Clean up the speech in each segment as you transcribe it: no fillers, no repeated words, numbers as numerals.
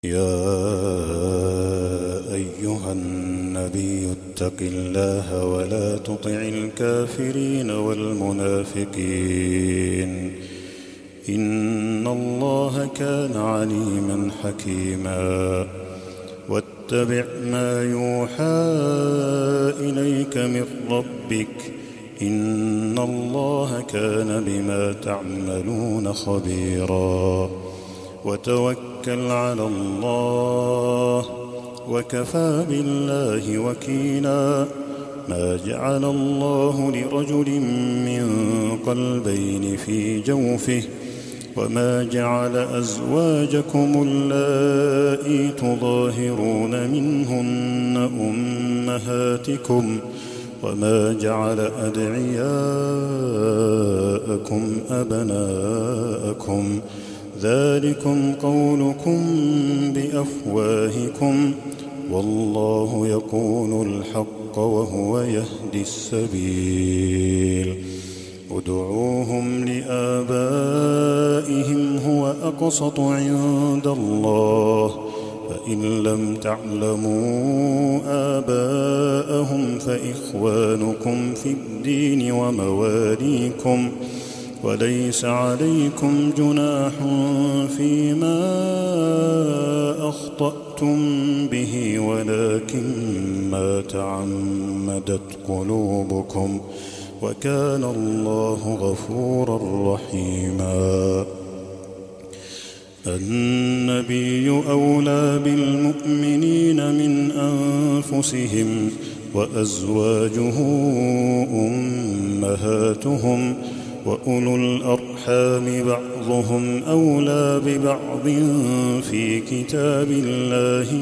يا أيها النبي اتق الله ولا تطع الكافرين والمنافقين إن الله كان عليما حكيما واتبع ما يوحى إليك من ربك إن الله كان بما تعملون خبيرا وتوكل على الله وكفى بالله وكيلا ما جعل الله لرجل من قلبين في جوفه وما جعل أزواجكم اللائي تظاهرون منهن أمهاتكم وما جعل أدعياءكم أبناءكم ذلكم قولكم بأفواهكم والله يقول الحق وهو يهدي السبيل ادعوهم لآبائهم هو أقسط عند الله فإن لم تعلموا آباءهم فإخوانكم في الدين ومواليكم وليس عليكم جناح فيما أخطأتم به ولكن ما تعمدت قلوبكم وكان الله غفورا رحيما النبي أولى بالمؤمنين من أنفسهم وأزواجه أمهاتهم وأولو الأرحام بعضهم أولى ببعض في كتاب الله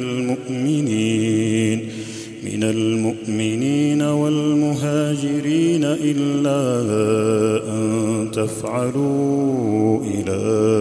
من المؤمنين والمهاجرين إلا أن تفعلوا إلى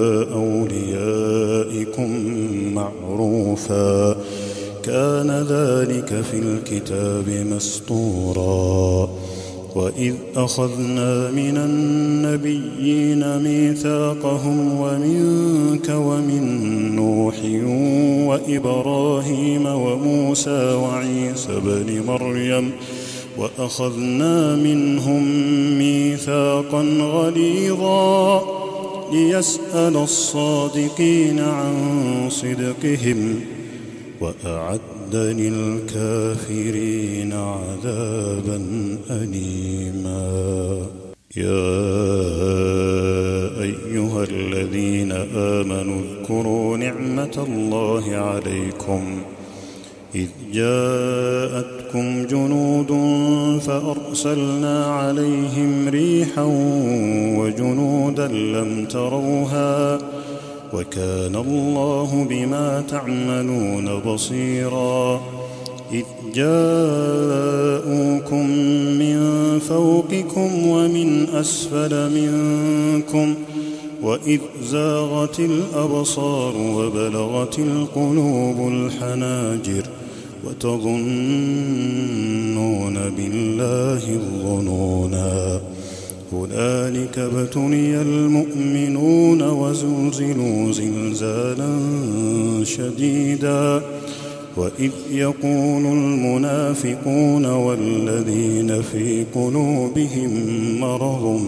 أوليائكم معروفا كان ذلك في الكتاب مسطورا وإذ أخذنا من النبيين ميثاقهم ومنك ومن نوح وإبراهيم وموسى وعيسى بن مريم وأخذنا منهم ميثاقا غليظا ليسأل الصادقين عن صدقهم وأعد للكافرين عذابا أليما يا أيها الذين آمنوا اذكروا نعمة الله عليكم إذ جاءتكم جنود فأرسلنا عليهم ريحا وجنودا لم تروها وكان الله بما تعملون بصيرا إذ جاءوكم من فوقكم ومن أسفل منكم وإذ زاغت الأبصار وبلغت القلوب الحناجر وتظنون بالله الظنونا هنالك ابتلي المؤمنون وزلزلوا زلزالا شديدا وإذ يقول المنافقون والذين في قلوبهم مرض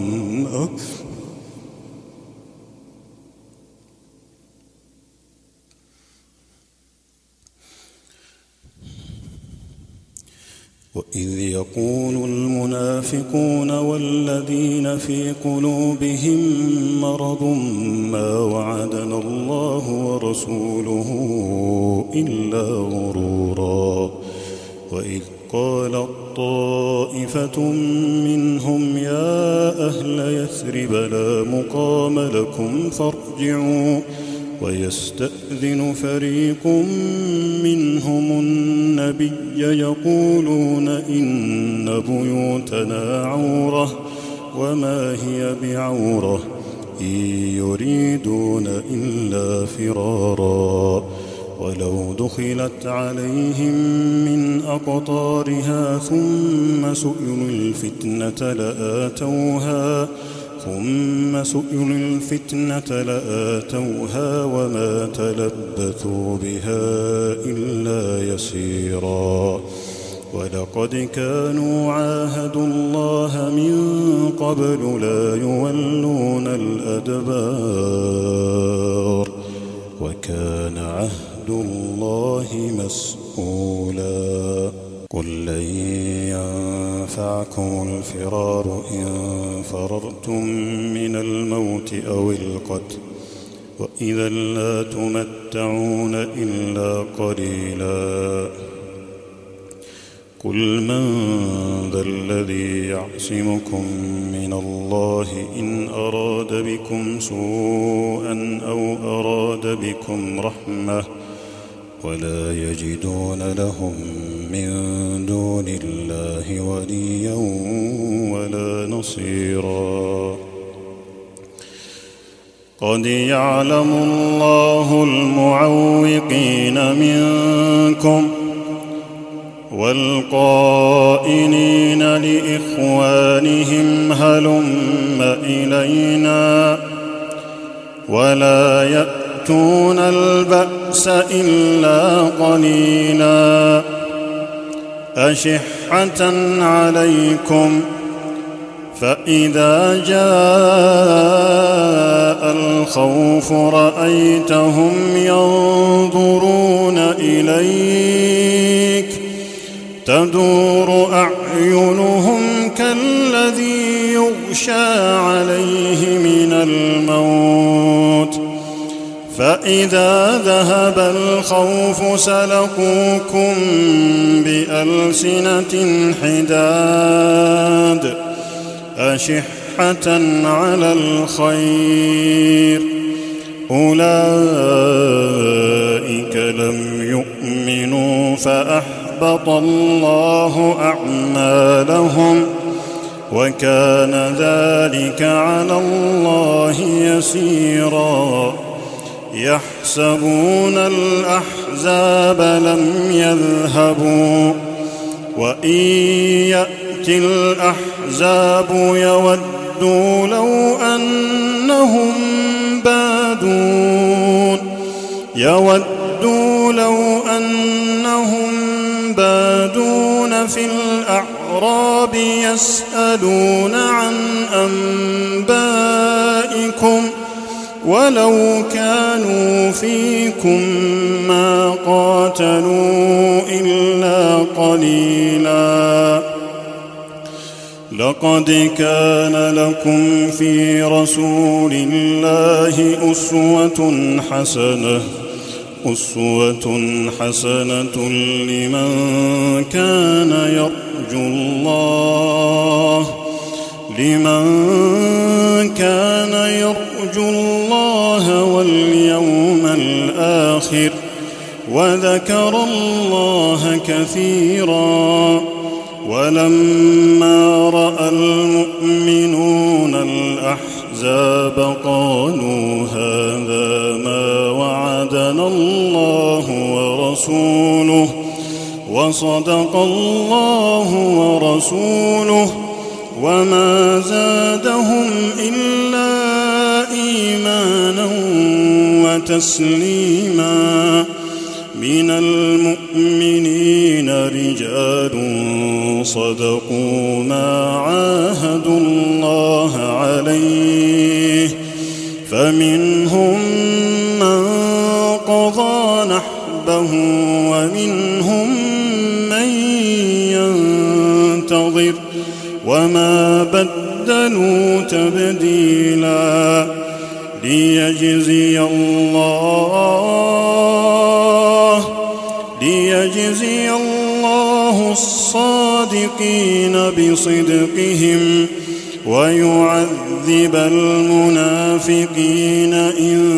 وإذ يقول المنافقون والذين في قلوبهم مرض ما وعدنا الله ورسوله إلا غرورا وإذ قالت طائفة منهم يا أهل يثرب لا مقام لكم فارجعوا ويستأذن فريق منهم النبي يقولون إن بيوتنا عورة وما هي بعورة إن يريدون إلا فرارا ولو دخلت عليهم من أقطارها ثم سئلوا الفتنة ثم سئلوا الفتنة لآتوها وما تلبثوا بها إلا يسيرا ولقد كانوا عاهدوا الله من قبل لا يولون الأدبار وكان عهد الله مسؤولا قل لن ينفعكم الفرار إن فررتم من الموت أو القتل وإذا لا تمتعون إلا قليلا قل من ذا الذي يعصمكم من الله إن أراد بكم سوءا أو أراد بكم رحمة ولا يجدون لهم من دون الله وليا ولا نصيرا قد يعلم الله المعوقين منكم والقائلين لإخوانهم هلم إلينا ولا يأتون البأس إلا قليلا أشحة عليكم فإذا جاء الخوف رأيتهم ينظرون إليك تدور أعينهم كالذي يغشى عليه من الموت فإذا ذهب الخوف سلقوكم بألسنة حداد أشحة على الخير أولئك لم يؤمنوا فأحبط الله أعمالهم وكان ذلك على الله يسيرا يحسبون الأحزاب لم يذهبوا وإن يأتي الأحزاب يودوا لو أنهم بادون في الأعراب يسألون عن أنبائكم ولو كانوا فيكم ما قاتلوا إلا قليلا لقد كان لكم في رسول الله أسوة حسنة لمن كان يرجو الله واليوم الآخر وذكر الله كثيرا ولما رأى المؤمنون الأحزاب قالوا هذا ما وعدنا الله ورسوله وصدق الله ورسوله وما زادهم إلا إيمانا وتسليما من المؤمنين رجال صدقوا ما عاهدوا الله عليه فمنهم من قضى نحبه ومنهم من ينتظر وما بدلوا تبديلا ليجزي الله الصادقين بصدقهم ويعذب المنافقين إن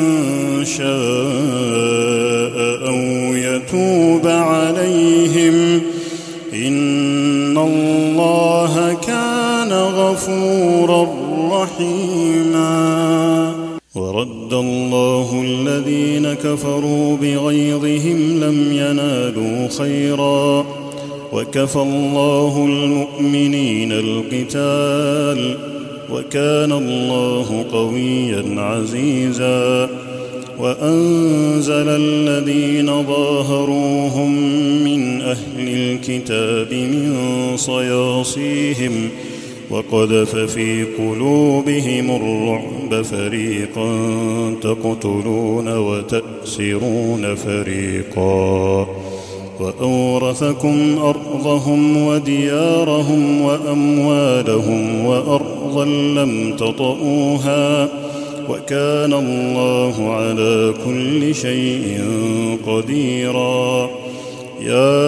شاء أو يتوب عليهم إن الله كان غفورا رحيما ورد الله الذين كفروا بغيظهم لم ينالوا خيرا وكفى الله المؤمنين القتال وكان الله قويا عزيزا. وأنزل الذين ظاهروهم من أهل الكتاب من صياصيهم وقذف في قلوبهم الرعب فريقا تقتلون وتأسرون فريقا. وأورثكم أرضهم وديارهم وأموالهم وأرضا لم تطئوها وكان الله على كل شيء قديرا. يا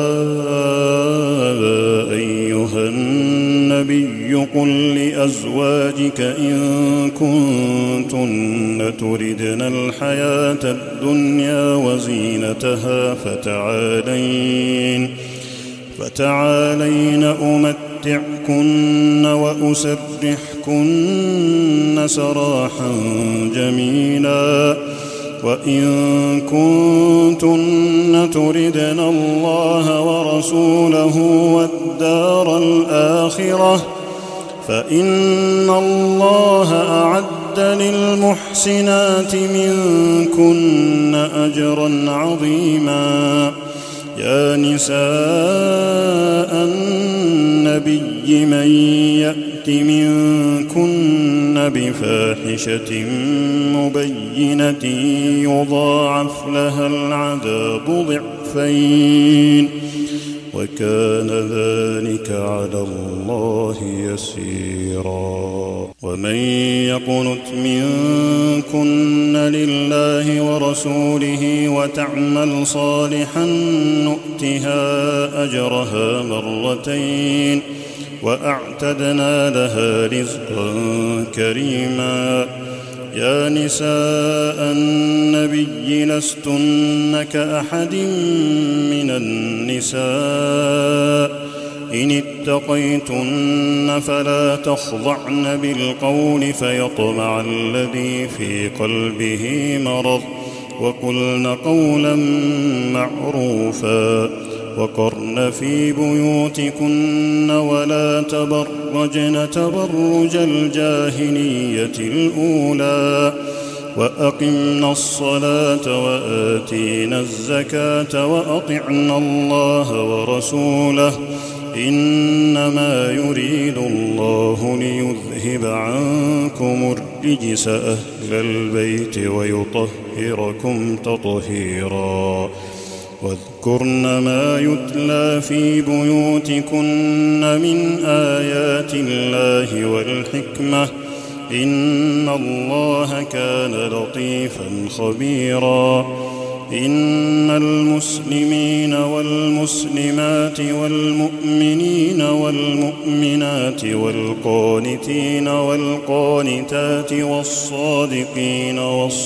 أيها النبي قل لأزواجك إن كنتن تردن الحياة الدنيا وزينتها فتعالين أمتعكن وأسرحكن سراحا جميلا. وإن كنتن تردن الله ورسوله والدار الآخرة فإن الله أعد للمحسنات منكن أجرا عظيما. يا نساء النبي من يأت منكن بفاحشة مبينة يضاعف لها العذاب ضعفين وكان ذلك على الله يسيرا. ومن يقنت منكن لله ورسوله وتعمل صالحا نؤتها أجرها مرتين وأعتدنا لها رزقا كريما. يا نساء النبي لستن كأحد من النساء إن اتقيتن فلا تخضعن بالقول فيطمع الذي في قلبه مرض وقلن قولا معروفا. وقرن في بيوتكن ولا تبرجن تبرج الجاهلية الأولى وأقمنا الصلاة وآتينا الزكاة وأطعنا الله ورسوله إنما يريد الله ليذهب عنكم الرجس أهل البيت ويطهركم تطهيرا. واذكرن ما يتلى في بيوتكن من آيات الله والحكمة إن الله كان لطيفا خبيرا. إن المسلمين والمسلمات والمؤمنين والمؤمنات والقانتين والقانتات والصادقين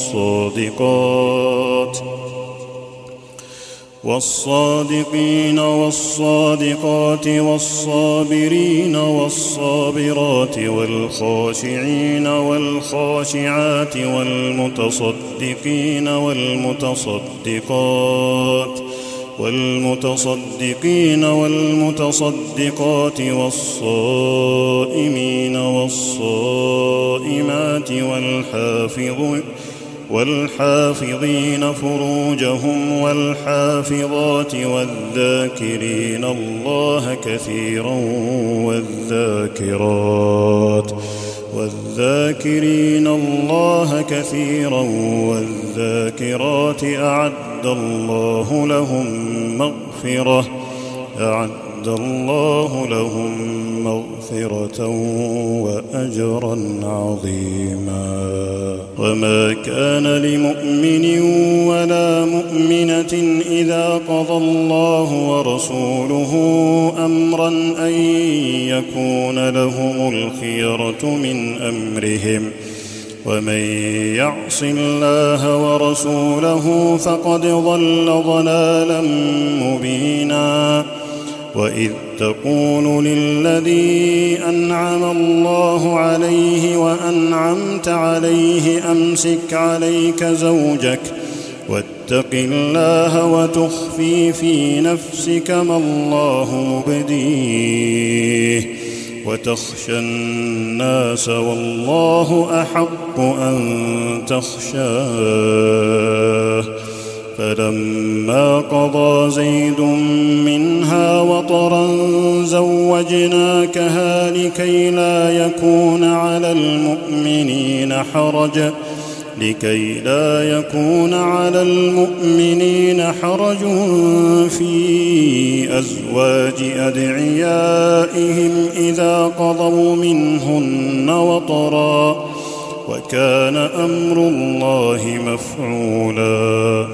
والصادقات والصابرين والصابرات والخاشعين والخاشعات والمتصدقين والمتصدقات والصائمين والصائمات والحافظين فروجهم والحافظات والذاكرين الله كثيرا والذاكرات أعد الله لهم مغفرة وأجرا عظيما. وما كان لمؤمن ولا مؤمنة إذا قضى الله ورسوله أمرا أن يكون لهم الخيرة من أمرهم ومن يعص الله ورسوله فقد ضل ضلالا مبينا. وإذ تقول للذي أنعم الله عليه وأنعمت عليه أمسك عليك زوجك واتق الله وتخفي في نفسك ما الله مبديه وتخشى الناس والله أحق أن تخشاه. فلما قضى زيد منها وطرا زوجناكها لكي لا يكون على المؤمنين حرج في أزواج أدعيائهم إذا قضوا منهن وطرا، وكان أمر الله مفعولا.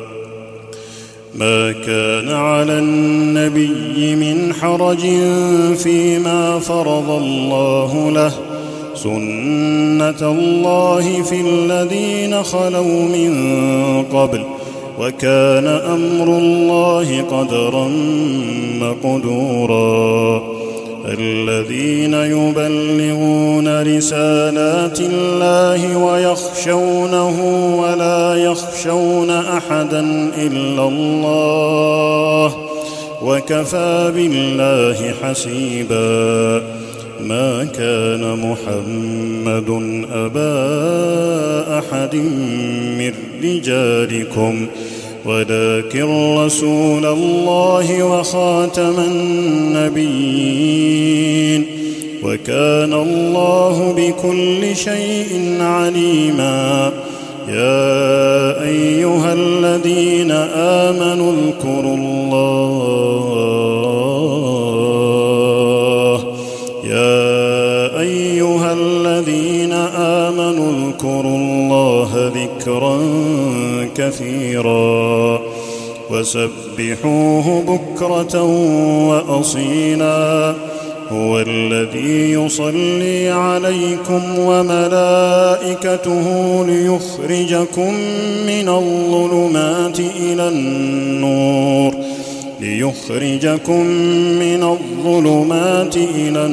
ما كان على النبي من حرج فيما فرض الله له، سنة الله في الذين خلوا من قبل، وكان أمر الله قدرا مقدورا. الذين يبلغون رسالات الله ويخشونه ولا يخشون أحدا إلا الله، وكفى بالله حسيبا. ما كان محمد أبا أحد من رجالكم ولكن رسول الله وخاتم النبيين، وكان الله بكل شيء عليما. يا أيها الذين آمنوا اذكروا الله ذكرا كثيرا وسبحوه بكرة وأصيلا. هو الذي يصلي عليكم وملائكته ليخرجكم من الظلمات إلى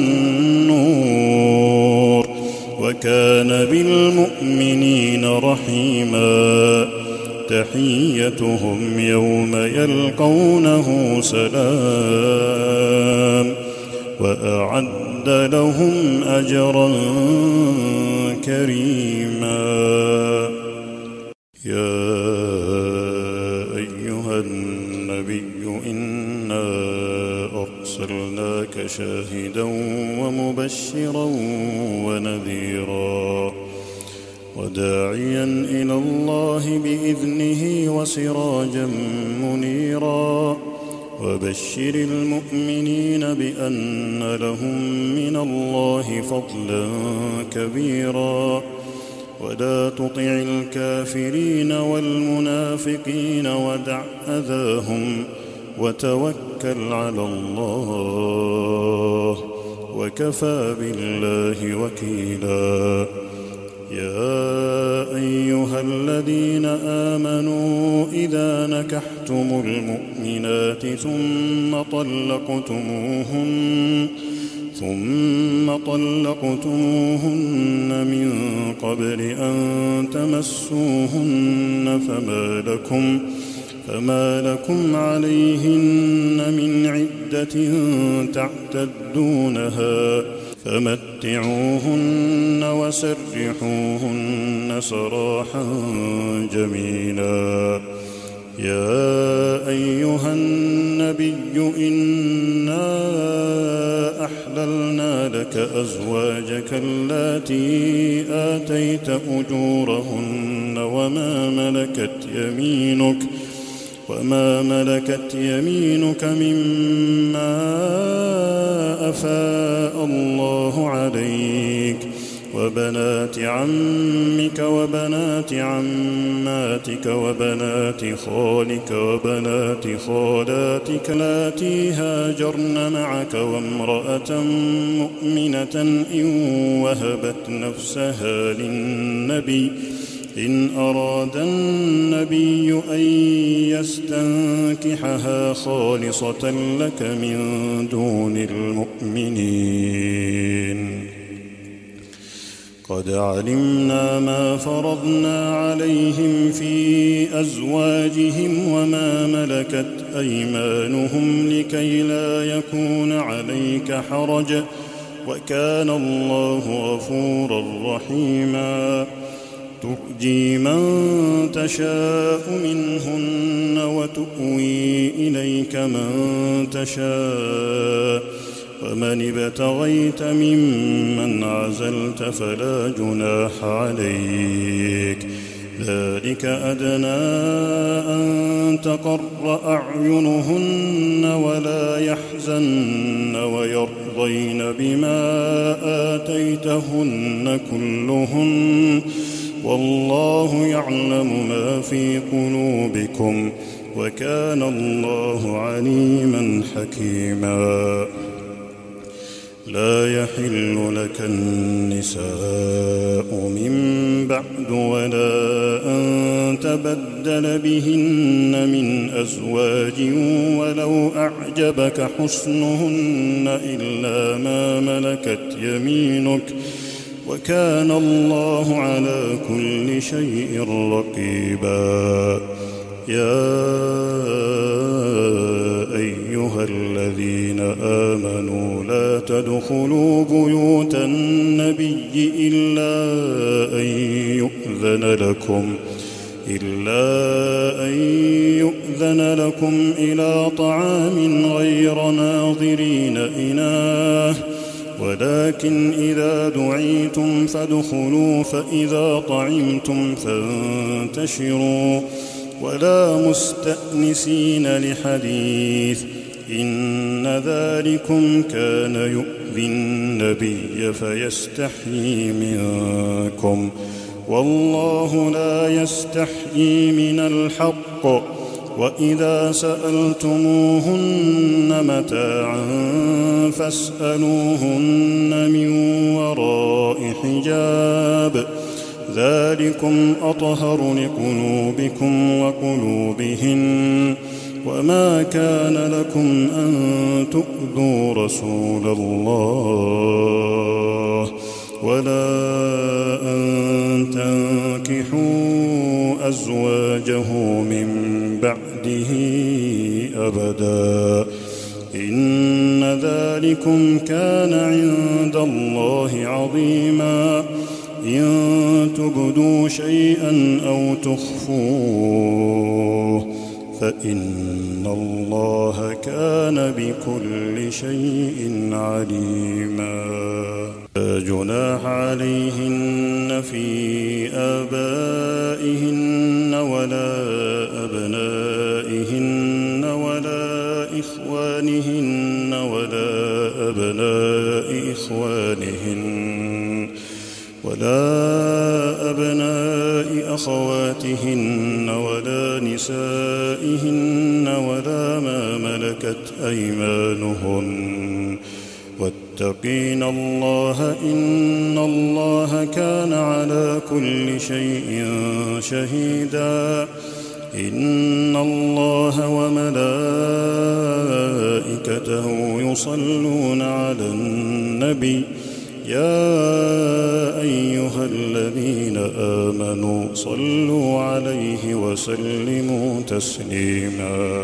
النور، وكان بالمؤمنين رحيما. تحيتهم يوم يلقونه سلام، وأعد لهم أجرا كريما. يا أيها النبي إنا أرسلناك شاهدا ومبشرا ونذيرا وداعيا إلى الله بإذنه وسراجا منيرا. وبشر المؤمنين بأن لهم من الله فضلا كبيرا. ولا تطع الكافرين والمنافقين ودع أذاهم وتوكل على الله، وكفى بالله وكيلا. يا أيها الذين آمنوا إذا نكحتم المؤمنات ثم طلقتموهن من قبل أن تمسوهن فما لكم عليهن من عدة تعتدونها، فمتعوهن وسرحوهن سراحا جميلا. يا أيها النبي إنا أحللنا لك أزواجك اللاتي آتيت أجورهن وما ملكت يمينك مما أفاء الله عليك، وبنات عمك وبنات عماتك وبنات خالك وبنات خالاتك اللاتي هاجرن معك، وامرأة مؤمنة إن وهبت نفسها للنبي إن أراد النبي أن يستنكحها خالصة لك من دون المؤمنين. قد علمنا ما فرضنا عليهم في أزواجهم وما ملكت أيمانهم لكي لا يكون عليك حرج، وكان الله غفورا رحيما ترجي من تشاء منهن وتؤوي إليك من تشاء ومن ابتغيت ممن عزلت فلا جناح عليك ذلك أدنى أن تقر أعينهن ولا يحزن ويرضين بما آتيتهن كلهن والله يعلم ما في قلوبكم وكان الله عليما حكيما لا يحل لك النساء من بعد ولا أن تبدل بهن من أزواج ولو أعجبك حسنهن إلا ما ملكت يمينك وكان الله على كل شيء رقيبا يا أيها الذين آمنوا لا تدخلوا بيوت النبي إلا أن يؤذن لكم إلى طعام غير ناظرين إناه ولكن إذا دعيتم فادخلوا فإذا طعمتم فانتشروا ولا مستأنسين لحديث إن ذلكم كان يؤذي النبي فيستحيي منكم والله لا يستحيي من الحق وإذا سألتموهن متاعا فاسألوهن من وراء حجاب ذلكم أطهر لقلوبكم وقلوبهن وما كان لكم أن تؤذوا رسول الله ولا أن تنكحوا أزواجه من بعده أبدا إن ذلكم كان عند الله عظيما إن تبدوا شيئا أو تخفوه فإن الله كان بكل شيء عليما لا جناح عليهن في آبائهن ولا أبنائهن ولا إخوانهن ولا أبناء إخوانهن ولا أبناء أخواتهن ولا نسائهن ولا ما ملكت أيمانهن واتقين الله إن الله كان على كل شيء شهيدا إن الله وملائكته يصلون على النبي يا أيها الذين آمنوا صلوا عليه وسلموا تسليما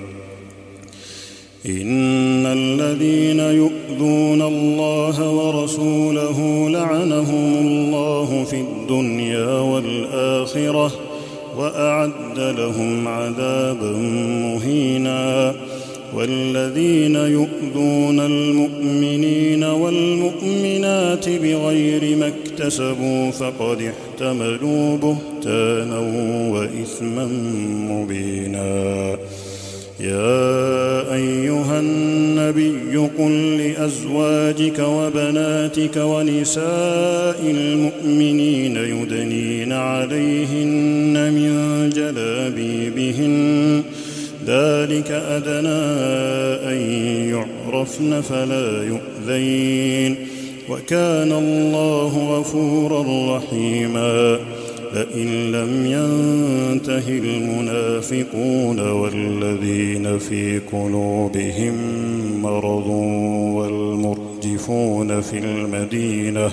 إن الذين يؤذون الله ورسوله لعنهم الله في الدنيا والآخرة وأعد لهم عذابا مهينا والذين يؤذون المؤمنين والمؤمنات بغير ما اكتسبوا فقد احتملوا بهتانا وإثما مبينا يا أيها النبي قل لأزواجك وبناتك ونساء المؤمنين يدنين عليهن من جلابيبهن ذلك أدنى أن يعرفن فلا يؤذين وكان الله غفورا رحيما لئن لم ينته المنافقون والذين في قلوبهم مرض والمرجفون في المدينة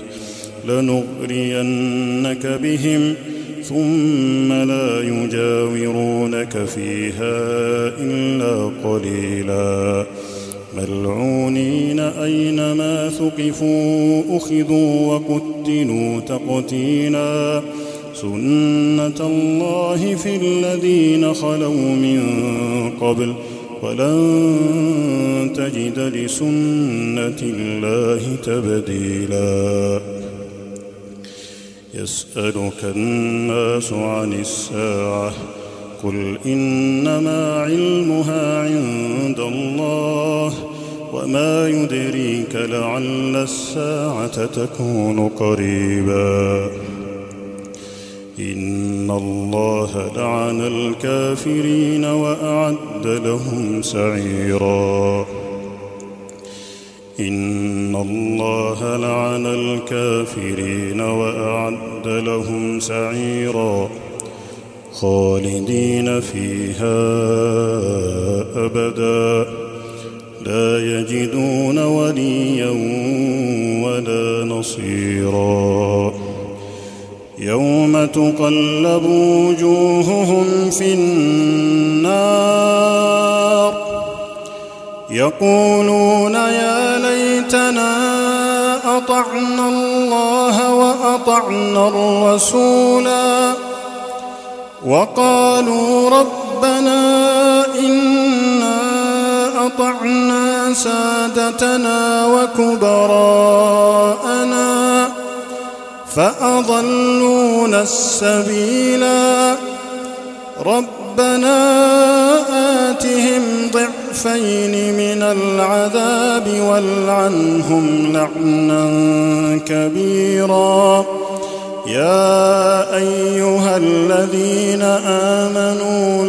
لنغرينك بهم ثم لا يجاورونك فيها إلا قليلا ملعونين أينما ثقفوا أخذوا وقتلوا تقتيلا سنة الله في الذين خلوا من قبل ولن تجد لسنة الله تبديلا يسألك الناس عن الساعة قل إنما علمها عند الله وما يدريك لعل الساعة تكون قريبا إن الله لعن الكافرين وأعد لهم سعيرا إن الله لعن الكافرين وأعد لهم سعيرا خالدين فيها أبدا لا يجدون وليا ولا نصيرا يوم تقلب وجوههم في النار يقولون يا ليتنا أطعنا الله وأطعنا الرسولا وقالوا ربنا إنا أطعنا سادتنا وكبراءنا فأضلونا السبيلا ربنا آتهم ضعفين من العذاب والعنهم لعنا كبيرا يا أيها الذين آمنوا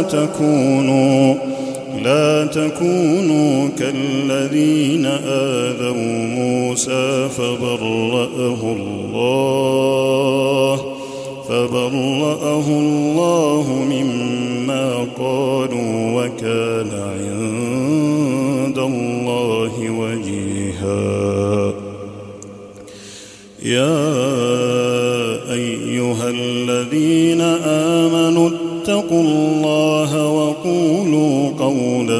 لا تكونوا كالذين آذوا موسى فبرأه الله مما قالوا وكان عند الله وجيها يا أيها الذين آمنوا اتقوا الله وقولوا قولا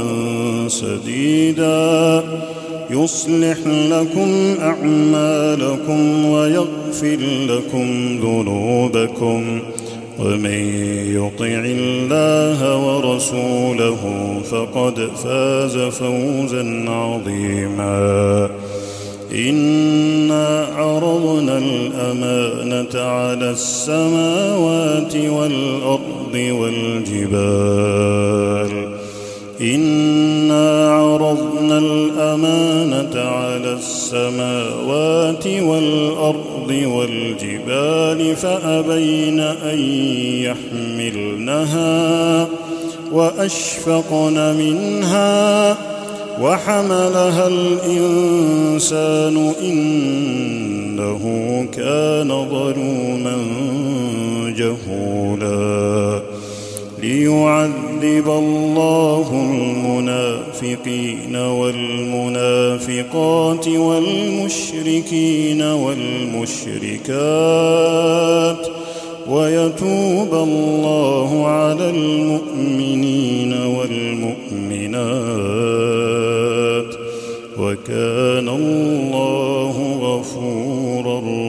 سديدا يصلح لكم أعمالكم ويغفر لكم ذنوبكم ومن يطع الله ورسوله فقد فاز فوزا عظيما إنا عرضنا الأمانة على السماوات والأرض والجبال إنا عرضنا الأمانة على السماوات والأرض والجبال فأبين أن يحملنها وأشفقن منها وحملها الإنسان إنه كان ظلوما جهولا ليعذب الله المنافقين والمنافقات والمشركين والمشركات ويتوب الله على المؤمنين والمؤمنات وكان الله غفورا